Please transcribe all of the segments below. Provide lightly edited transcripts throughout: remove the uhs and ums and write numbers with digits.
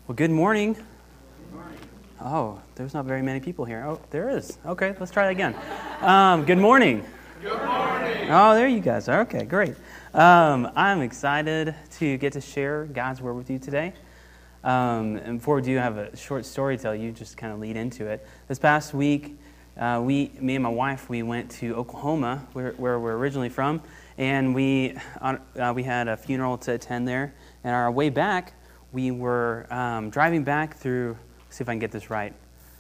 Well, good morning. Oh, there's not very many people here. Oh, there is. Okay, let's try that again. Good morning. Good morning. Oh, there you guys are. Okay, great. I'm excited to get to share God's Word with you today. And before we do, I have a short story to tell you, just kind of lead into it. This past week, me and my wife, we went to Oklahoma, where we're originally from, and we had a funeral to attend there. And on our way back, we were driving back through, let's see if I can get this right,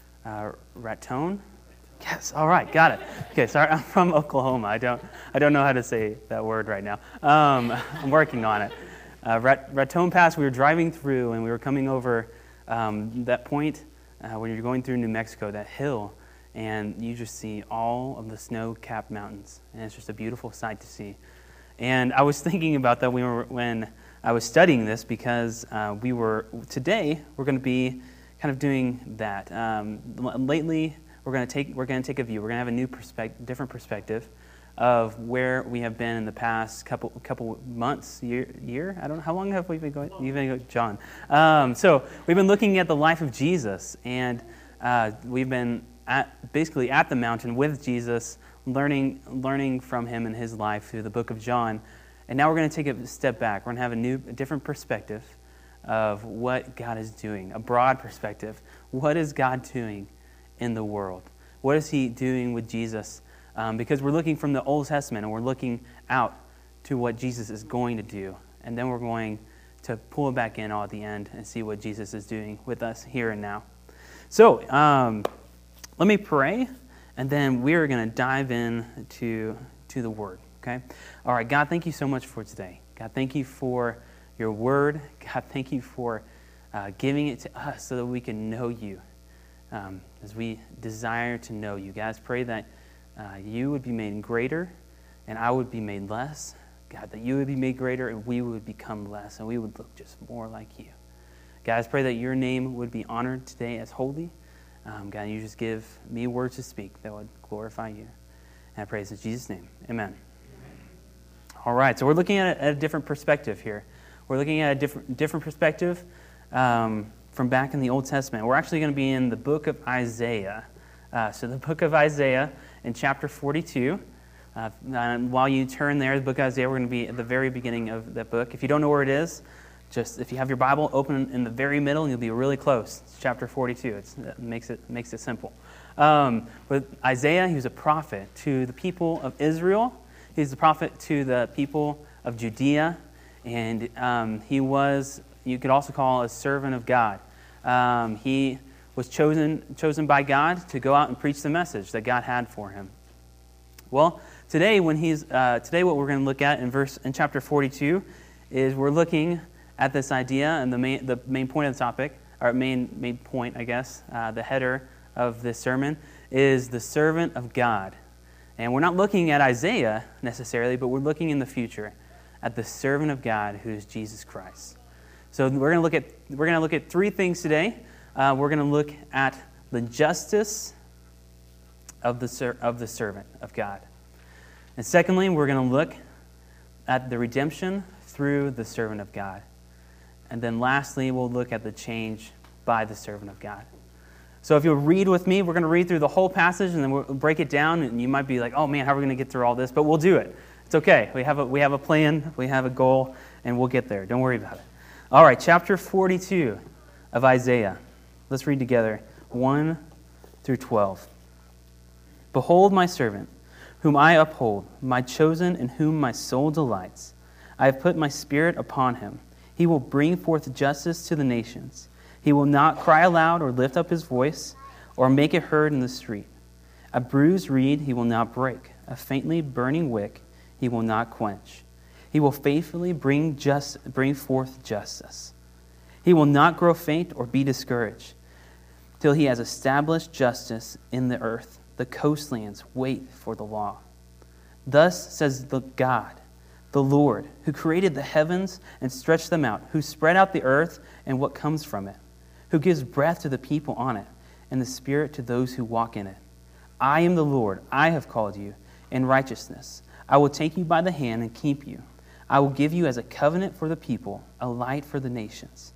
Raton? Yes, all right, got it. Okay, sorry, I'm from Oklahoma. I don't know how to say that word right now. I'm working on it. Raton Pass, we were driving through, and we were coming over that point when you're going through New Mexico, that hill, and you just see all of the snow-capped mountains, and it's just a beautiful sight to see. And I was thinking about that when I was studying this, because today we're going to be kind of doing that. Lately, we're going to take a view. We're going to have a new different perspective of where we have been in the past couple months, year. I don't know, how long have we been going? You've been going, John. So we've been looking at the life of Jesus, and we've been basically at the mountain with Jesus, learning from him and his life through the book of John. And now we're going to take a step back. We're going to have a different perspective of what God is doing, a broad perspective. What is God doing in the world? What is he doing with Jesus? Because we're looking from the Old Testament, and we're looking out to what Jesus is going to do. And then we're going to pull it back in all at the end and see what Jesus is doing with us here and now. So let me pray, and then we're going to dive in to the Word. Okay? All right, God, thank you so much for today. God, thank you for your Word. God, thank you for giving it to us so that we can know you as we desire to know you. Guys, pray that you would be made greater and I would be made less. God, that you would be made greater and we would become less and we would look just more like you. Guys, pray that your name would be honored today as holy. God, you just give me words to speak that would glorify you. And I pray this in Jesus' name. Amen. All right, so we're looking at a different perspective here. We're looking at a different perspective from back in the Old Testament. We're actually going to be in the book of Isaiah. So the book of Isaiah in chapter 42. And while you turn there, the book of Isaiah, we're going to be at the very beginning of that book. If you don't know where it is, just if you have your Bible open in the very middle, you'll be really close. It's chapter 42. It makes it simple. With Isaiah, he was a prophet to the people of Israel. He's the prophet to the people of Judea, and he was, you could also call, a servant of God. He was chosen by God to go out and preach the message that God had for him. Well, today what we're going to look at in chapter 42 is we're looking at this idea, and the main point of the topic, or main point, I guess, the header of this sermon is the servant of God. And we're not looking at Isaiah necessarily, but we're looking in the future at the servant of God, who is Jesus Christ. So we're going to look at three things today. We're going to look at the justice of the servant of God, and secondly, we're going to look at the redemption through the servant of God, and then lastly, we'll look at the change by the servant of God. So if you'll read with me, we're going to read through the whole passage, and then we'll break it down. And you might be like, "Oh man, how are we going to get through all this?" But we'll do it. It's okay. We have a plan. We have a goal, and we'll get there. Don't worry about it. All right, chapter 42 of Isaiah. Let's read together 1 through 12. Behold my servant, whom I uphold, my chosen, in whom my soul delights. I have put my spirit upon him. He will bring forth justice to the nations. He will not cry aloud or lift up his voice or make it heard in the street. A bruised reed he will not break. A faintly burning wick he will not quench. He will faithfully bring forth justice. He will not grow faint or be discouraged till he has established justice in the earth. The coastlands wait for the law. Thus says the God, the Lord, who created the heavens and stretched them out, who spread out the earth and what comes from it, who gives breath to the people on it, and the spirit to those who walk in it. I am the Lord, I have called you in righteousness. I will take you by the hand and keep you. I will give you as a covenant for the people, a light for the nations,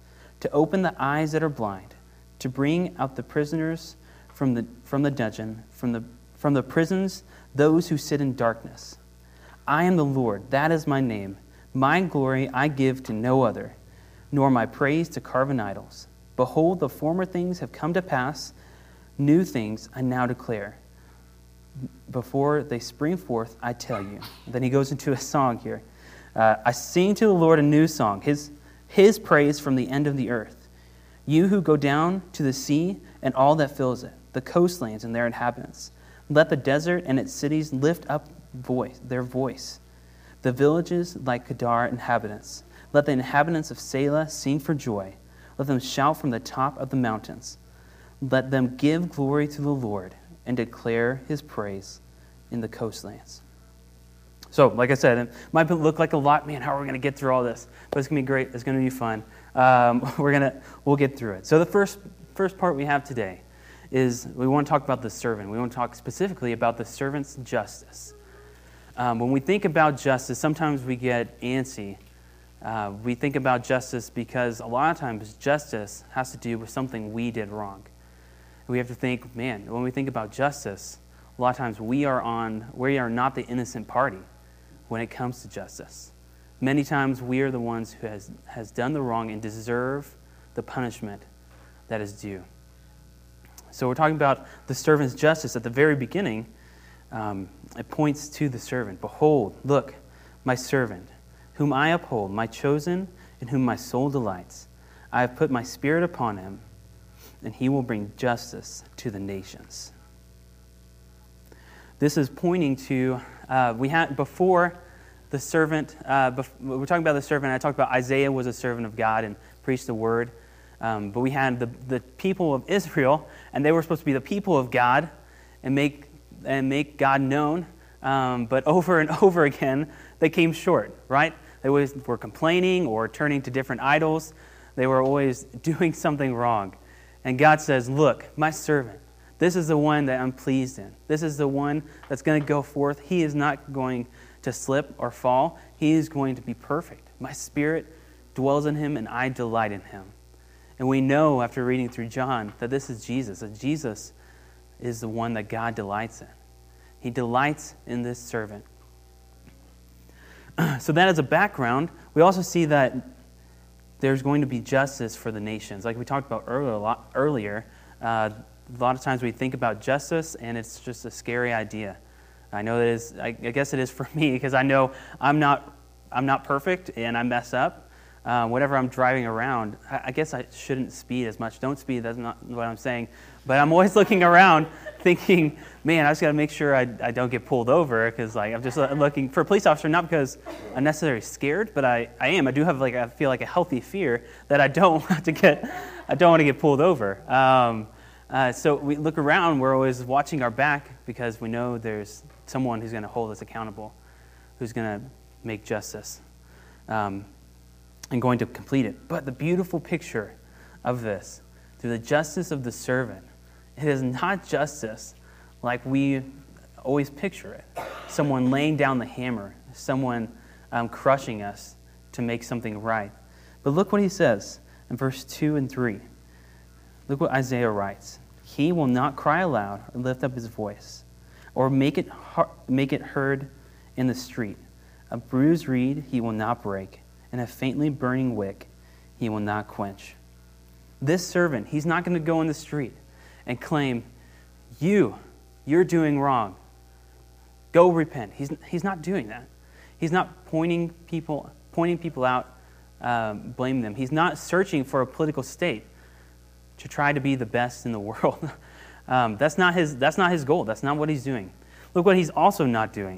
to open the eyes that are blind, to bring out the prisoners from the dungeon, from the prisons, those who sit in darkness. I am the Lord, that is my name. My glory I give to no other, nor my praise to carven idols. Behold, the former things have come to pass, new things I now declare. Before they spring forth, I tell you. Then he goes into a song here. I sing to the Lord a new song, his praise from the end of the earth. You who go down to the sea and all that fills it, the coastlands and their inhabitants. Let the desert and its cities lift up their voice. The villages like Kedar inhabitants. Let the inhabitants of Selah sing for joy. Let them shout from the top of the mountains. Let them give glory to the Lord and declare his praise in the coastlands. So, like I said, it might look like a lot. Man, how are we going to get through all this? But it's going to be great. It's going to be fun. We'll get through it. So the first part we have today is we want to talk about the servant. We want to talk specifically about the servant's justice. When we think about justice, sometimes we get antsy. We think about justice because a lot of times justice has to do with something we did wrong. We have to think, man, when we think about justice, a lot of times we are not the innocent party when it comes to justice. Many times we are the ones who has done the wrong and deserve the punishment that is due. So we're talking about the servant's justice at the very beginning. It points to the servant. Behold, look, my servant, whom I uphold, my chosen, in whom my soul delights. I have put my spirit upon him, and he will bring justice to the nations. This is pointing to, we had before the servant, we're talking about the servant, I talked about Isaiah was a servant of God and preached the word. But we had the people of Israel, and they were supposed to be the people of God and make God known. But over and over again, they came short, right? They always were complaining or turning to different idols. They were always doing something wrong. And God says, look, my servant, this is the one that I'm pleased in. This is the one that's going to go forth. He is not going to slip or fall. He is going to be perfect. My spirit dwells in him, and I delight in him. And we know after reading through John that this is Jesus, that Jesus is the one that God delights in. He delights in this servant. So that as a background, we also see that there's going to be justice for the nations. Like we talked about earlier, a lot of times we think about justice and it's just a scary idea. I know it is. I guess it is for me because I know I'm not perfect and I mess up. Whenever I'm driving around, I guess I shouldn't speed as much. Don't speed, that's not what I'm saying. But I'm always looking around thinking, man, I just got to make sure I don't get pulled over because I'm just looking for a police officer, not because I'm necessarily scared, but I am. I do have I feel like a healthy fear that I don't want to get pulled over. So we look around, we're always watching our back because we know there's someone who's going to hold us accountable, who's going to make justice. And going to complete it. But the beautiful picture of this, through the justice of the servant, it is not justice like we always picture it. Someone laying down the hammer, someone crushing us to make something right. But look what he says in verse 2 and 3. Look what Isaiah writes. He will not cry aloud or lift up his voice, or make it heard in the street. A bruised reed he will not break, and a faintly burning wick he will not quench. This servant, he's not going to go in the street and claim, you're doing wrong. Go repent. He's not doing that. He's not pointing people out, blaming them. He's not searching for a political state to try to be the best in the world. That's not his goal. That's not what he's doing. Look what he's also not doing.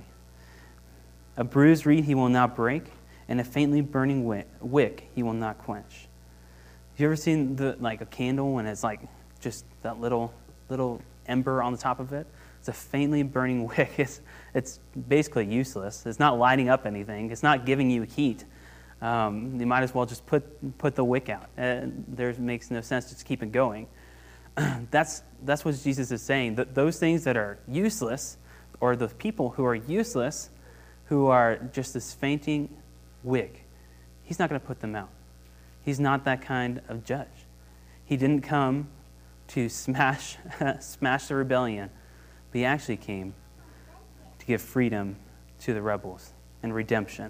A bruised reed he will not break, and a faintly burning wick he will not quench. Have you ever seen a candle when it's just that little ember on the top of it? It's a faintly burning wick. It's basically useless. It's not lighting up anything. It's not giving you heat. You might as well just put the wick out. There makes no sense just keep it going. That's what Jesus is saying. Those things that are useless, or the people who are useless, who are just this fainting wick, he's not going to put them out. He's not that kind of judge. He didn't come to smash the rebellion, but he actually came to give freedom to the rebels and redemption.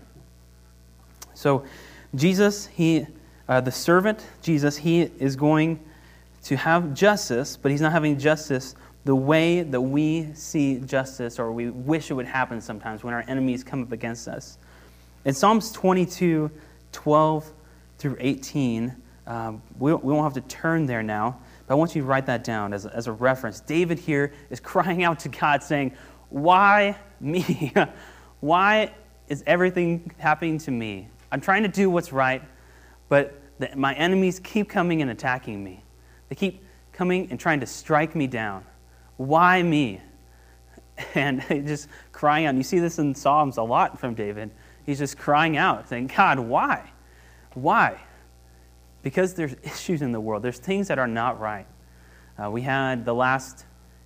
So Jesus, the servant, Jesus, he is going to have justice, but he's not having justice the way that we see justice or we wish it would happen sometimes when our enemies come up against us. In Psalms 22, 12 through 18, we won't have to turn there now, but I want you to write that down as a reference. David here is crying out to God saying, why me? Why is everything happening to me? I'm trying to do what's right, but my enemies keep coming and attacking me. They keep coming and trying to strike me down. Why me? And just crying out. And you see this in Psalms a lot from David. He's just crying out, saying, God, why? Why? Because there's issues in the world. There's things that are not right. We had the last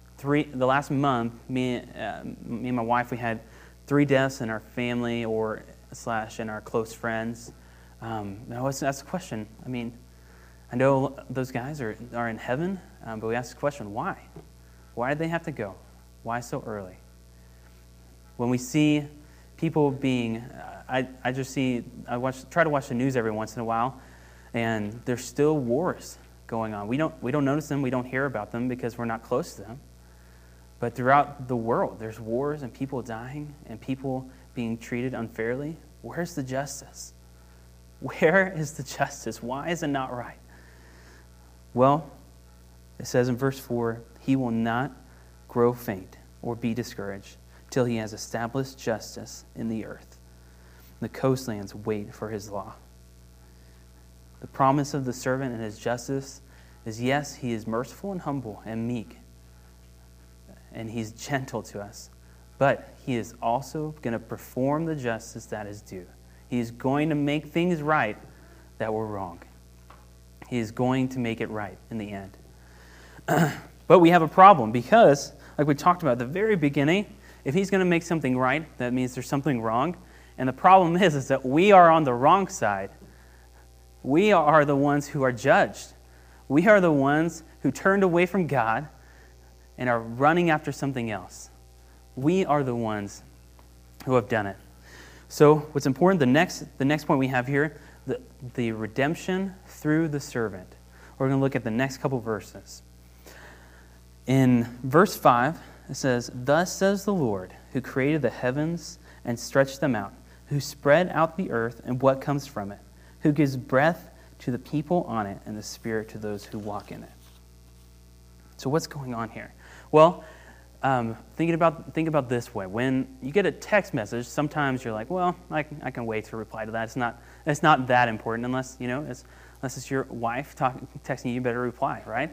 month, me and my wife, we had 3 deaths in our family / in our close friends. I always ask the question. I mean, I know those guys are in heaven, but we ask the question, why? Why did they have to go? Why so early? When we see people being, I try to watch the news every once in a while, and there's still wars going on. We don't notice them, we don't hear about them because we're not close to them. But throughout the world, there's wars and people dying and people being treated unfairly. Where's the justice? Where is the justice? Why is it not right? Well, it says in verse 4, he will not grow faint or be discouraged till he has established justice in the earth. The coastlands wait for his law. The promise of the servant and his justice is, yes, he is merciful and humble and meek, and he's gentle to us, but he is also going to perform the justice that is due. He is going to make things right that were wrong. He is going to make it right in the end. But we have a problem because, like we talked about at the very beginning, if he's going to make something right, that means there's something wrong. And the problem is that we are on the wrong side. We are the ones who are judged. We are the ones who turned away from God and are running after something else. We are the ones who have done it. So what's important, the next point we have here, the redemption through the servant. We're going to look at the next couple verses. In verse 5, it says, "Thus says the Lord, who created the heavens and stretched them out, who spread out the earth and what comes from it, who gives breath to the people on it and the spirit to those who walk in it." So what's going on here? Well, think about this way. When you get a text message, sometimes you're like, well, I can wait to reply to that. It's not that important unless it's your wife texting you. You better reply, right?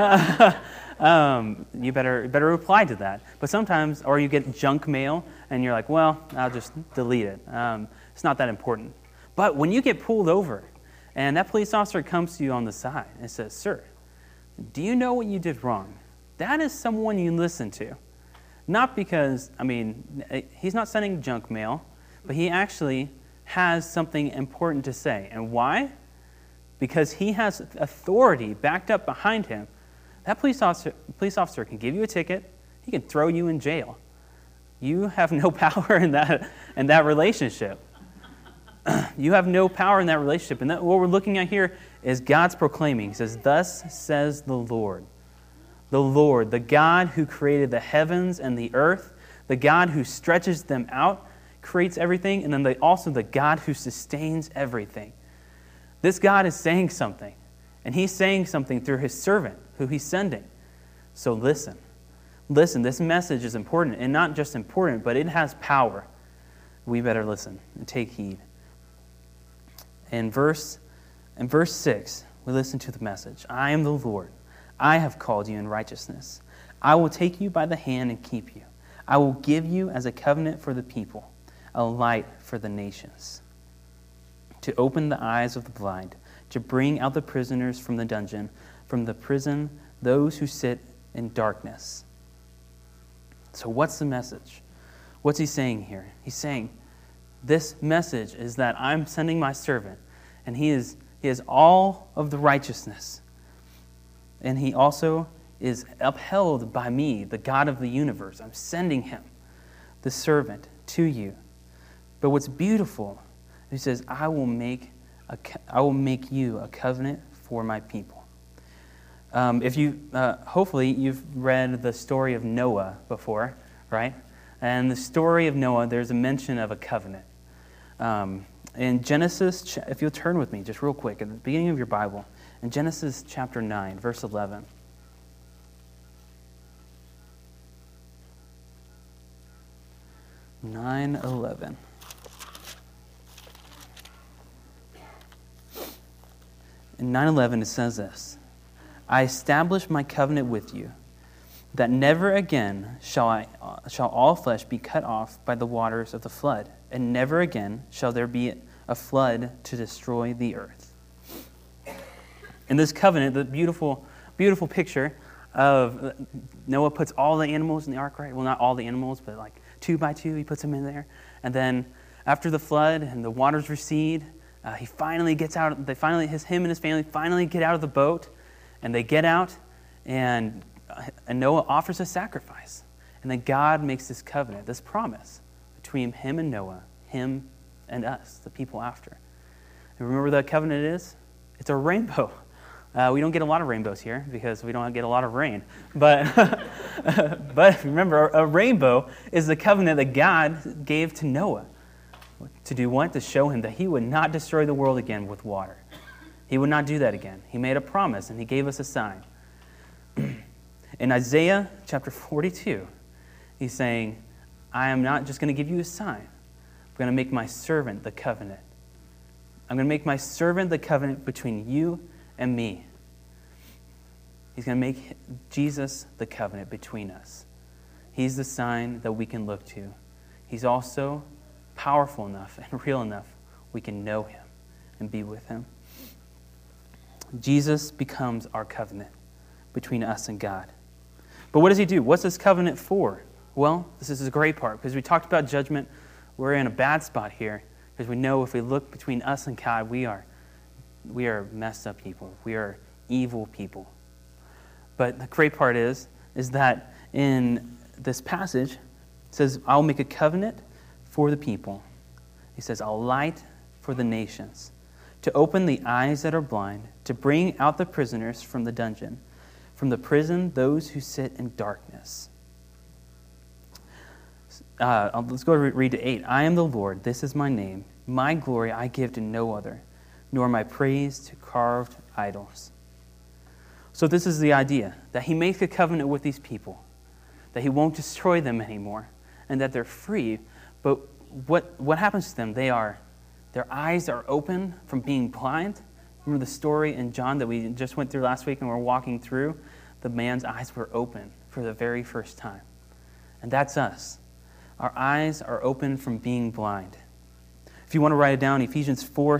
You better reply to that. But sometimes, or you get junk mail, and you're like, well, I'll just delete it. It's not that important. But when you get pulled over, and that police officer comes to you on the side and says, "Sir, do you know what you did wrong?" That is someone you listen to. Not because, he's not sending junk mail, but he actually has something important to say. And why? Because he has authority backed up behind him. That police officer can give you a ticket. He can throw you in jail. You have no power in that relationship. You have no power in that relationship. And what we're looking at here is God's proclaiming. He says, "Thus says the Lord." The Lord, the God who created the heavens and the earth, the God who stretches them out, creates everything, and then also the God who sustains everything. This God is saying something, and he's saying something through his servant who he's sending. So listen. Listen, this message is important, and not just important, but it has power. We better listen and take heed. In verse 6, we listen to the message. "I am the Lord. I have called you in righteousness. I will take you by the hand and keep you. I will give you as a covenant for the people, a light for the nations, to open the eyes of the blind, to bring out the prisoners from the dungeon, from the prison those who sit in darkness." So what's the message? What's he saying here? He's saying, this message is that I'm sending my servant, and he is He has all of the righteousness. And he also is upheld by me, the God of the universe. I'm sending him, the servant, to you. But what's beautiful, he says, I will make you a covenant for my people. If you, hopefully, you've read the story of Noah before, right? And the story of Noah, there's a mention of a covenant. In Genesis, if you'll turn with me just real quick, at the beginning of your Bible, in Genesis chapter 9, verse 11. In 9:11 it says this, I establish my covenant with you, that never again shall all flesh be cut off by the waters of the flood, and never again shall there be a flood to destroy the earth. In this covenant, the beautiful, beautiful picture of Noah puts all the animals in the ark, right? Well, not all the animals, but like 2 by 2, he puts them in there. And then after the flood and the waters recede, he finally gets out. Him and his family finally get out of the boat, and they get out, and Noah offers a sacrifice. And then God makes this covenant, this promise between him and Noah, him and us, the people after. And remember what the covenant is? It's a rainbow. We don't get a lot of rainbows here because we don't get a lot of rain. But but remember, a rainbow is the covenant that God gave to Noah. To do what? To show him that he would not destroy the world again with water. He would not do that again. He made a promise, and he gave us a sign. In Isaiah chapter 42, he's saying, I am not just going to give you a sign. I'm going to make my servant the covenant. I'm going to make my servant the covenant between you and me. He's going to make Jesus the covenant between us. He's the sign that we can look to. He's also powerful enough and real enough we can know him and be with him. Jesus becomes our covenant between us and God. But what does he do? What's this covenant for? Well, this is the great part, because we talked about judgment. We're in a bad spot here, because we know if we look between us and God, we are messed up people. We are evil people. But the great part is that in this passage, it says, I'll make a covenant for the people. He says, I'll light for the nations, to open the eyes that are blind, to bring out the prisoners from the dungeon, from the prison those who sit in darkness. Let's go read to 8. I am the Lord, this is my name. My glory I give to no other, nor my praise to carved idols. So this is the idea, that he makes a covenant with these people, that he won't destroy them anymore, and that they're free. But what happens to them? Their eyes are open from being blind. Remember the story in John that we just went through last week and we're walking through? The man's eyes were open for the very first time. And that's us. Our eyes are open from being blind. If you want to write it down, Ephesians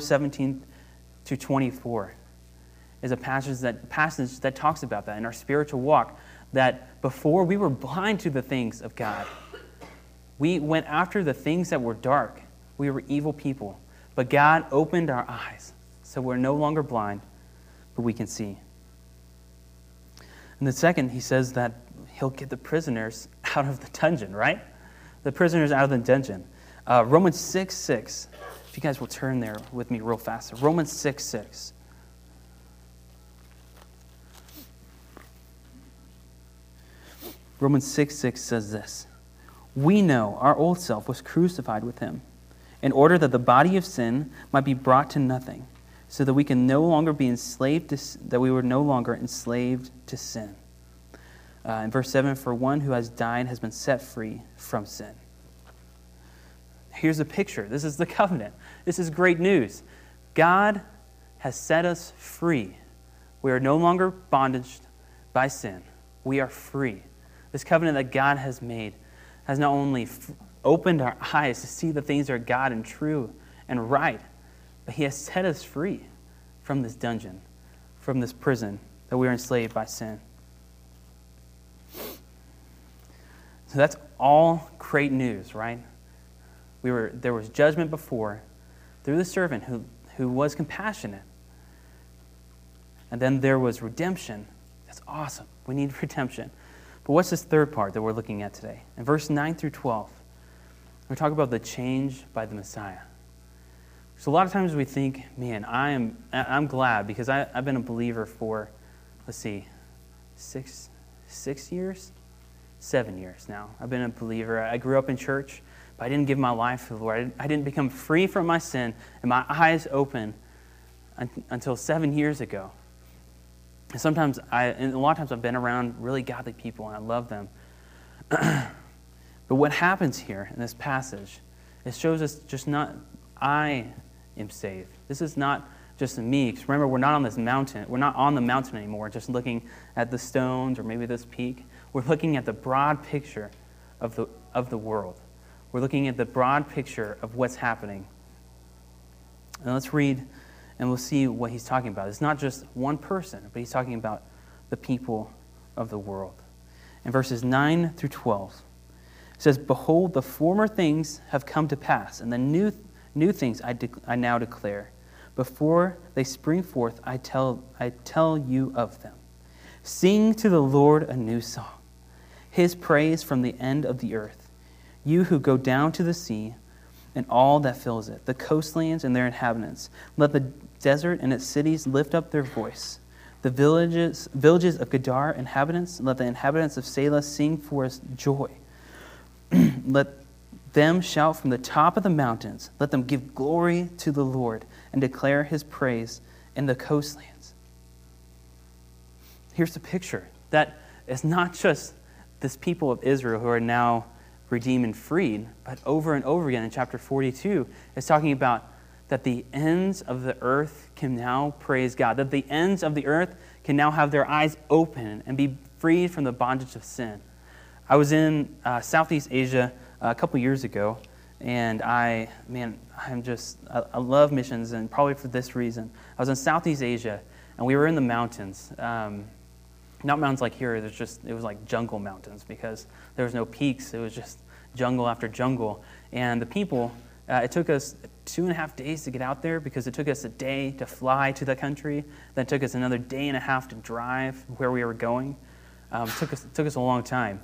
4:17-24 is a passage that talks about that in our spiritual walk, that before we were blind to the things of God. We went after the things that were dark. We were evil people. But God opened our eyes, so we're no longer blind, but we can see. And the second, he says that he'll get the prisoners out of the dungeon, right? The prisoners out of the dungeon. Romans 6:6. If you guys will turn there with me real fast. Romans 6:6. Romans 6:6 says this. We know our old self was crucified with him, in order that the body of sin might be brought to nothing, so that we can no longer be enslaved that we were no longer enslaved to sin. In verse 7, for one who has died has been set free from sin. Here's a picture. This is the covenant. This is great news. God has set us free. We are no longer bondaged by sin. We are free. This covenant that God has made has not only opened our eyes to see the things that are God and true and right, but he has set us free from this dungeon, from this prison that we are enslaved by sin. So that's all great news, right? There was judgment before through the servant who was compassionate, And then there was redemption. That's awesome. We need redemption. But what's this third part that we're looking at today? In verse 9 through 12, we talk about the change by the Messiah. So a lot of times we think, man, I'm glad because I've been a believer for, 6 years? 7 years now. I've been a believer. I grew up in church, but I didn't give my life to the Lord. I didn't become free from my sin and my eyes open until 7 years ago. And a lot of times I've been around really godly people and I love them. But what happens here in this passage, it shows us just not I am saved. This is not just me. Because remember, we're not on this mountain. We're not on the mountain anymore, just looking at the stones or maybe this peak. We're looking at the broad picture of the world. We're looking at the broad picture of what's happening. And let's read, and we'll see what he's talking about. It's not just one person, but he's talking about the people of the world. In verses 9 through 12, it says, "Behold, the former things have come to pass, and the new things I now declare. Before they spring forth, I tell you of them. Sing to the Lord a new song, his praise from the end of the earth. You who go down to the sea and all that fills it, the coastlands and their inhabitants. Let the desert and its cities lift up their voice. The villages of Kedar inhabitants, let the inhabitants of Selah sing for us joy. Let them shout from the top of the mountains. Let them give glory to the Lord and declare his praise in the coastlands." Here's the picture. That it's not just this people of Israel who are now redeemed and freed, but over and over again in chapter 42, it's talking about that the ends of the earth can now praise God, that the ends of the earth can now have their eyes open and be freed from the bondage of sin. I was in Southeast Asia a couple years ago, and I love missions, and probably for this reason. I was in Southeast Asia, and we were in the mountains. Not mountains like here, it was like jungle mountains because there was no peaks. It was just jungle after jungle. And the people, it took us 2.5 days to get out there because it took us a day to fly to the country. Then it took us another 1.5 days to drive where we were going. Took us a long time.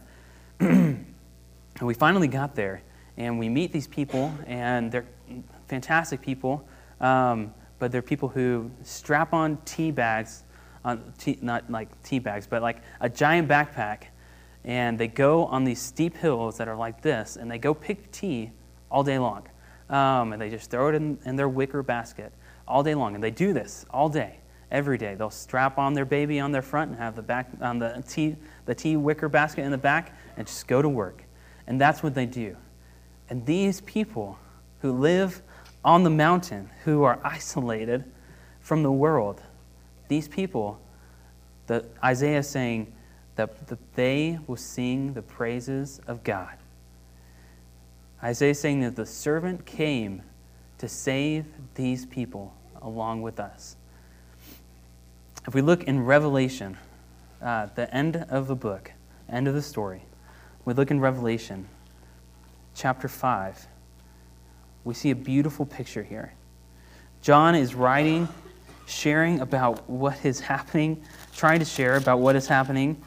And we finally got there, and we meet these people, and they're fantastic people, but they're people who strap on tea bags, not like tea bags, but like a giant backpack, and they go on these steep hills that are like this, and they go pick tea all day long. And they just throw it in their wicker basket all day long, and they do this all day, every day. They'll strap on their baby on their front and have the tea wicker basket in the back, and just go to work. And that's what they do. And these people who live on the mountain, who are isolated from the world, these people, Isaiah is saying that they will sing the praises of God. Isaiah is saying that the servant came to save these people along with us. If we look in Revelation, the end of the book, end of the story, we look in Revelation chapter 5, we see a beautiful picture here. John is writing, sharing about what is happening, trying to share about what is happening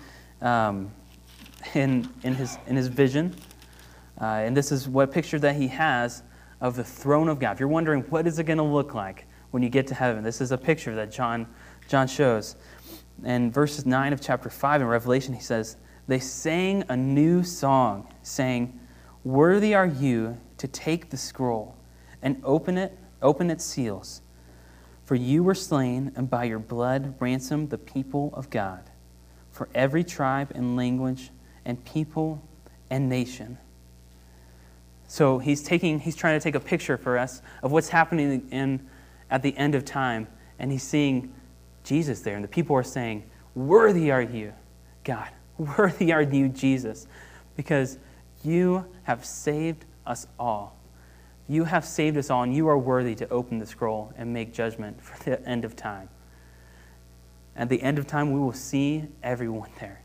in his vision. And this is what picture that he has of the throne of God. If you're wondering what is it going to look like when you get to heaven, this is a picture that John shows. In verses 9 of chapter 5 in Revelation, he says, "They sang a new song, saying, 'Worthy are you to take the scroll and open its seals. For you were slain, and by your blood ransomed the people of God, for every tribe and language and people and nation.'" So he's trying to take a picture for us of what's happening at the end of time, and he's seeing Jesus there, and the people are saying, "Worthy are you, God. Worthy are you, Jesus, because you have saved us all. You have saved us all, and you are worthy to open the scroll and make judgment for the end of time." At the end of time, we will see everyone there.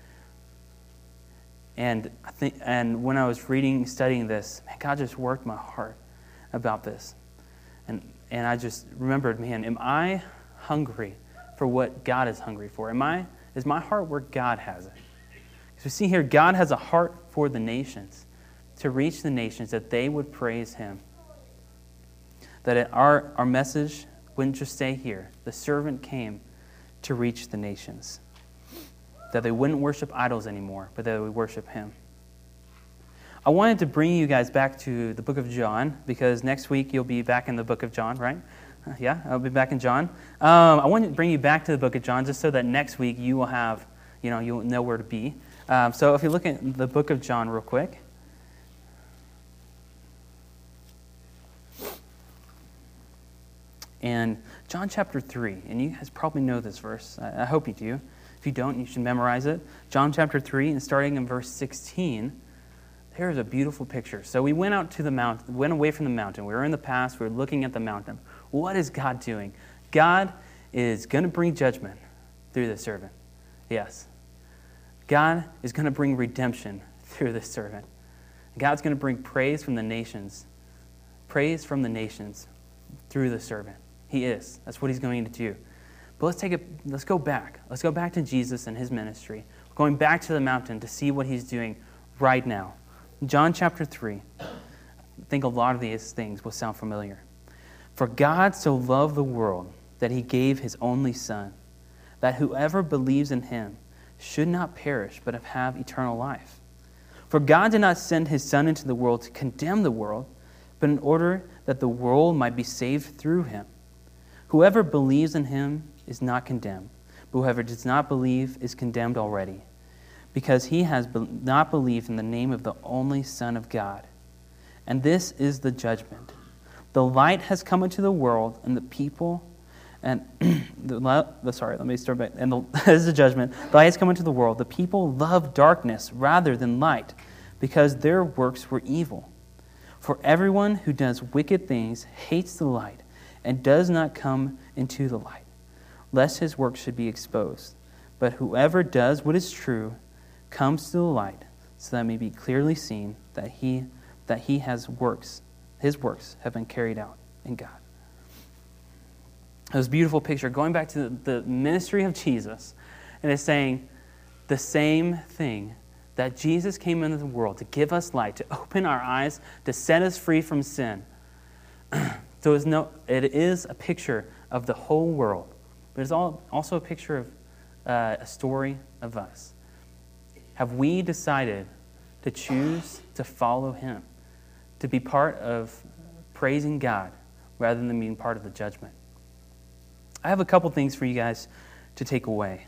And when I was studying this, man, God just worked my heart about this. And I just remembered, man, am I hungry for what God is hungry for? Is my heart where God has it? So we see here, God has a heart for the nations, to reach the nations, that they would praise him. That our message wouldn't just stay here. The servant came to reach the nations. That they wouldn't worship idols anymore, but that they would worship him. I wanted to bring you guys back to the book of John, because next week you'll be back in the book of John, right? Yeah, I'll be back in John. I wanted to bring you back to the book of John just so that next week you will have, you'll know where to be. So if you look at the book of John real quick. And John chapter 3, and you guys probably know this verse. I hope you do. If you don't, you should memorize it. John chapter 3, and starting in verse 16, there's a beautiful picture. So we went out to the mountain, went away from the mountain. We were in the past, we were looking at the mountain. What is God doing? God is going to bring judgment through the servant. Yes. God is going to bring redemption through the servant. God's going to bring praise from the nations. Praise from the nations through the servant. He is. That's what he's going to do. But let's go back. Let's go back to Jesus and his ministry. We're going back to the mountain to see what he's doing right now. John chapter 3. I think a lot of these things will sound familiar. For God so loved the world that he gave his only Son, that whoever believes in him should not perish but have eternal life. For God did not send his Son into the world to condemn the world, but in order that the world might be saved through him. Whoever believes in him is not condemned, but whoever does not believe is condemned already, because he has not believed in the name of the only Son of God. And this is the judgment. The light has come into the world, and the people, and this is the judgment. The light has come into the world. The people love darkness rather than light, because their works were evil. For everyone who does wicked things hates the light and does not come into the light, lest his works should be exposed. But whoever does what is true comes to the light, so that it may be clearly seen that he has works. His works have been carried out in God. It was a beautiful picture, going back to the ministry of Jesus, and it's saying the same thing, that Jesus came into the world to give us light, to open our eyes, to set us free from sin. So it is a picture of the whole world, but it's also a picture of a story of us. Have we decided to choose to follow him, to be part of praising God rather than being part of the judgment? I have a couple things for you guys to take away.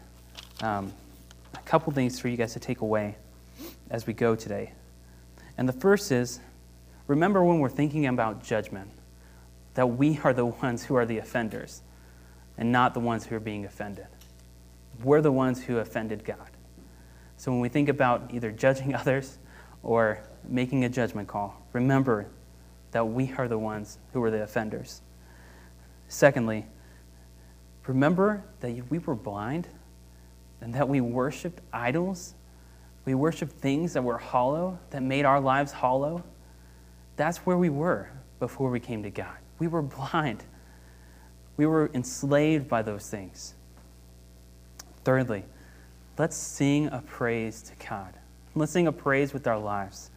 As we go today. And the first is, remember when we're thinking about judgment, that we are the ones who are the offenders and not the ones who are being offended. We're the ones who offended God. So when we think about either judging others or making a judgment call, remember that we are the ones who are the offenders. Secondly, remember that we were blind and that we worshiped idols. We worshiped things that were hollow, that made our lives hollow. That's where we were before we came to God. We were blind. We were enslaved by those things. Thirdly, let's sing a praise to God. Let's sing a praise with our lives.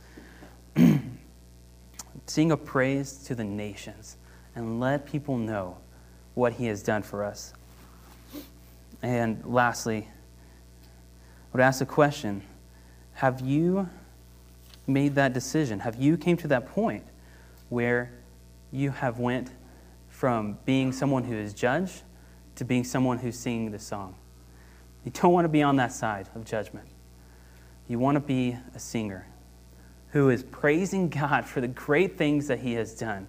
Sing a praise to the nations and let people know what he has done for us. And lastly, I would ask the question, have you made that decision? Have you came to that point where you have went from being someone who is judged to being someone who's singing the song? You don't want to be on that side of judgment. You want to be a singer who is praising God for the great things that he has done.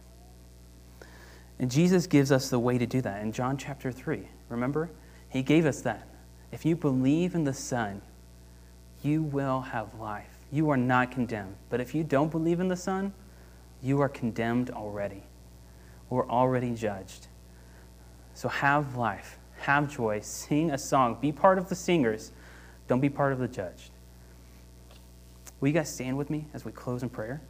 And Jesus gives us the way to do that in John chapter 3. Remember? He gave us that. If you believe in the Son, you will have life. You are not condemned. But if you don't believe in the Son, you are condemned already. Or already judged. So have life. Have joy. Sing a song. Be part of the singers. Don't be part of the judged. Will you guys stand with me as we close in prayer?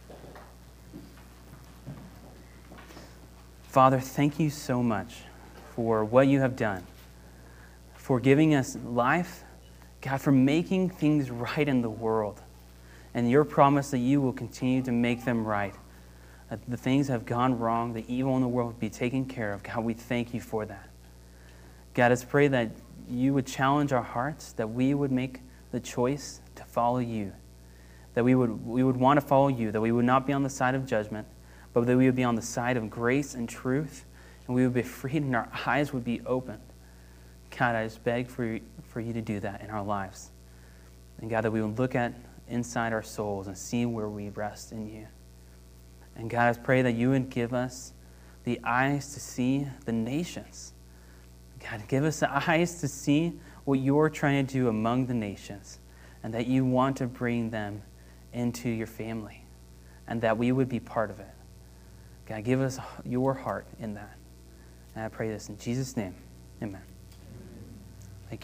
Father, thank you so much for what you have done, for giving us life, God, for making things right in the world, and your promise that you will continue to make them right. That the things that have gone wrong, the evil in the world will be taken care of. God, we thank you for that. God, let's pray that you would challenge our hearts, that we would make the choice to follow you, that we would want to follow you, that we would not be on the side of judgment, but that we would be on the side of grace and truth, and we would be freed and our eyes would be opened. God, I just beg for you to do that in our lives. And God, that we would look at inside our souls and see where we rest in you. And God, I pray that you would give us the eyes to see the nations. God, give us the eyes to see what you're trying to do among the nations, and that you want to bring them into your family, and that we would be part of it. God, give us your heart in that. And I pray this in Jesus' name. Amen.